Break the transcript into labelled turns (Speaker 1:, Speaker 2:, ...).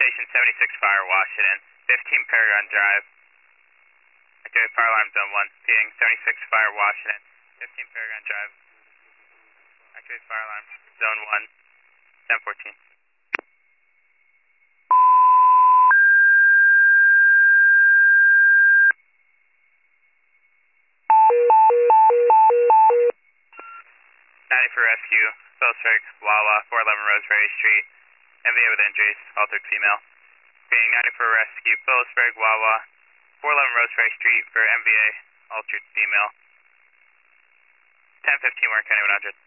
Speaker 1: Station 76 Fire, Washington. 15 Paragon Drive. Activate fire alarm zone 1. Ping 76 Fire, Washington. 15 Paragon Drive. Activate fire alarm zone 1. 1014. For rescue, Phillipsburg, Wawa, 411 Rosemary Street. MVA with injuries, altered female. Being 90 for rescue, Phillipsburg, Wawa, 411 Rosemary Street for MVA, altered female. 1015 Warren County 100.